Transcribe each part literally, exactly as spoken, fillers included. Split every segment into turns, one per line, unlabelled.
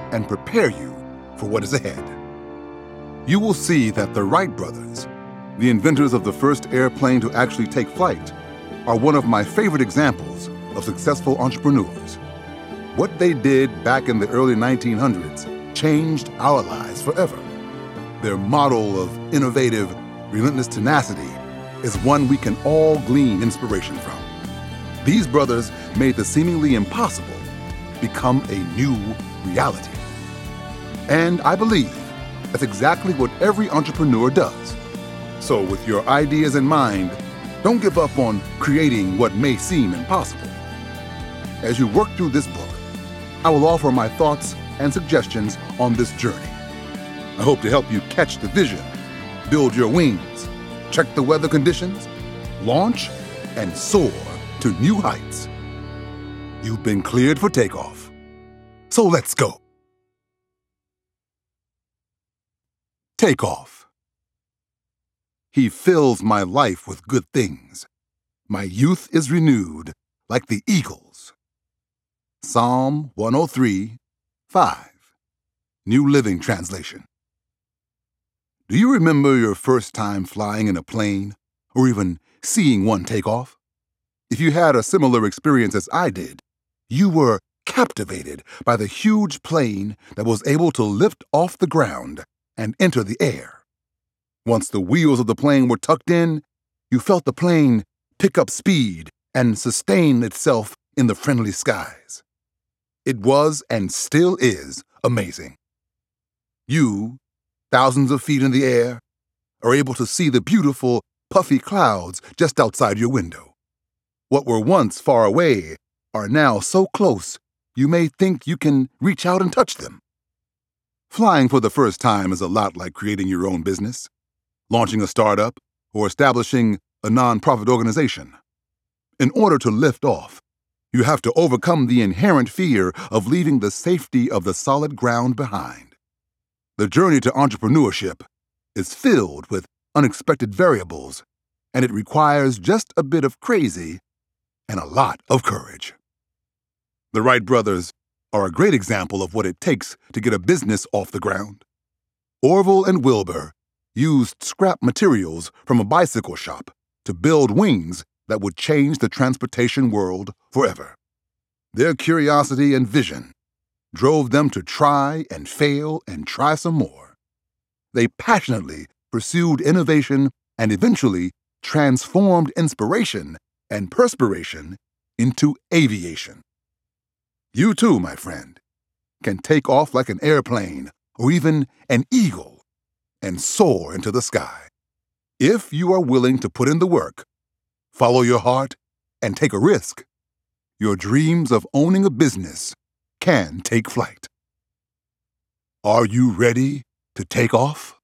and prepare you for what is ahead. You will see that the Wright brothers, the inventors of the first airplane to actually take flight, are one of my favorite examples of successful entrepreneurs. What they did back in the early nineteen hundreds changed our lives forever. Their model of innovative, relentless tenacity is one we can all glean inspiration from. These brothers made the seemingly impossible become a new reality. And I believe that's exactly what every entrepreneur does. So with your ideas in mind, don't give up on creating what may seem impossible. As you work through this book, I will offer my thoughts and suggestions on this journey. I hope to help you catch the vision, build your wings, check the weather conditions, launch, and soar to new heights. You've been cleared for takeoff. So let's go. Takeoff. He fills my life with good things. My youth is renewed like the eagles. Psalm one oh three, five, New Living Translation. Do you remember your first time flying in a plane, or even seeing one take off? If you had a similar experience as I did, you were captivated by the huge plane that was able to lift off the ground and enter the air. Once the wheels of the plane were tucked in, you felt the plane pick up speed and sustain itself in the friendly skies. It was and still is amazing. You, thousands of feet in the air, are able to see the beautiful, puffy clouds just outside your window. What were once far away are now so close you may think you can reach out and touch them. Flying for the first time is a lot like creating your own business, launching a startup, or establishing a nonprofit organization. In order to lift off, you have to overcome the inherent fear of leaving the safety of the solid ground behind. The journey to entrepreneurship is filled with unexpected variables, and it requires just a bit of crazy and a lot of courage. The Wright brothers are a great example of what it takes to get a business off the ground. Orville and Wilbur used scrap materials from a bicycle shop to build wings that would change the transportation world forever. Their curiosity and vision drove them to try and fail and try some more. They passionately pursued innovation and eventually transformed inspiration and perspiration into aviation. You too, my friend, can take off like an airplane or even an eagle and soar into the sky. If you are willing to put in the work, follow your heart, and take a risk, your dreams of owning a business can take flight. Are you ready to take off?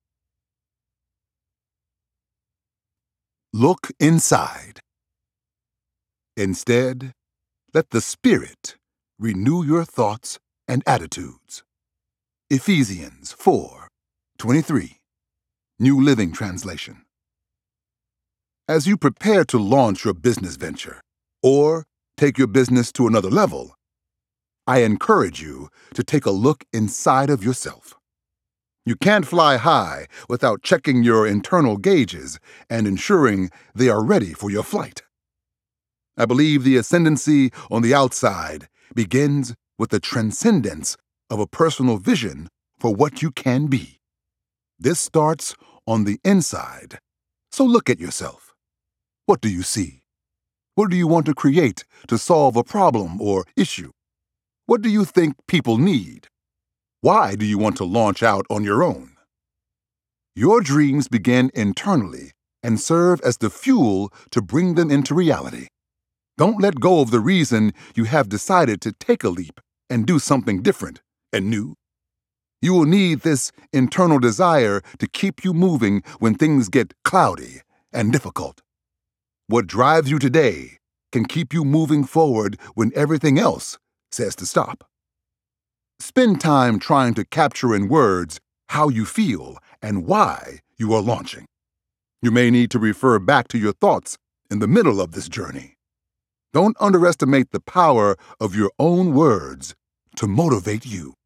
Look inside. Instead, let the Spirit renew your thoughts and attitudes. Ephesians four twenty-three, New Living Translation. As you prepare to launch your business venture or take your business to another level, I encourage you to take a look inside of yourself. You can't fly high without checking your internal gauges and ensuring they are ready for your flight. I believe the ascendancy on the outside begins with the transcendence of a personal vision for what you can be. This starts on the inside, so look at yourself. What do you see? What do you want to create to solve a problem or issue? What do you think people need? Why do you want to launch out on your own? Your dreams begin internally and serve as the fuel to bring them into reality. Don't let go of the reason you have decided to take a leap and do something different and new. You will need this internal desire to keep you moving when things get cloudy and difficult. What drives you today can keep you moving forward when everything else says to stop. Spend time trying to capture in words how you feel and why you are launching. You may need to refer back to your thoughts in the middle of this journey. Don't underestimate the power of your own words to motivate you.